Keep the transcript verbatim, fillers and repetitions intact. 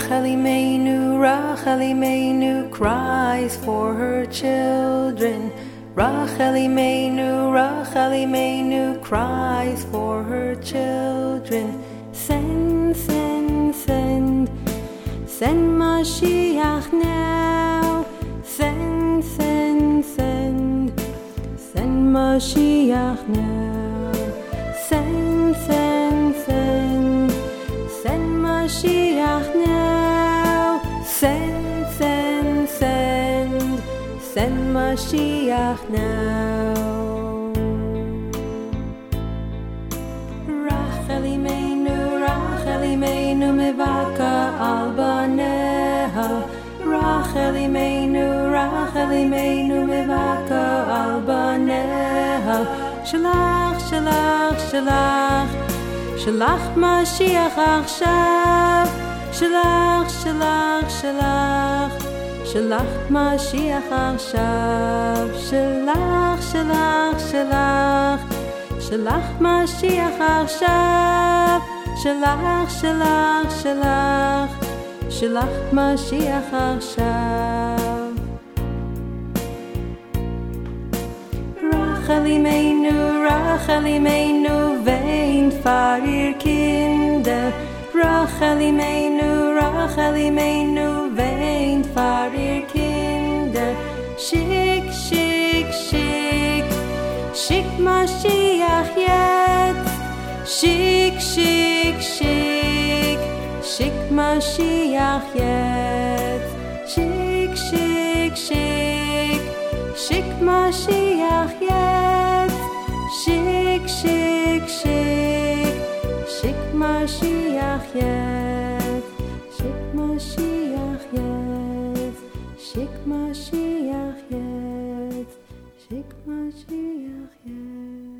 Rachel Imeinu, Rachel Imeinu cries for her children. Rachel Imeinu, Rachel Imeinu cries for her children. Send, send, send, send Mashiach now. Send, send, send, send Mashiach now. Send, send, send, send Mashiach now. Send, send, send, send Mashiach now. Rachel Imeinu, Rachel Imeinu mevaka al baneha. Rachel Imeinu, Rachel Imeinu mevaka al baneha. Shalach, shalach, shalach, shalach Mashiach achshav. Shalach, shalach, shalach, shalach Mashiach achshav. Shalach, shalach, shalach, shalach Mashiach achshav. Shalach, shalach, shalach, shalach Mashiach achshav. Rachel Imeinu, Rachel Imeinu weint for ihr Kinder. Rachel Imeinu, Rachel Imeinu weint for ihr Kinder. Schick, schick, schick, schick Mashiach jetzt. Schick, schick, schick, schick Mashiach jetzt. Schick, schick, schick, schick Mashiach jetzt. Schick, schick, schick, schick Mashiach jetzt. Schick Mashiach jetzt. Schick Mashiach jetzt. Schick Mashiach jetzt.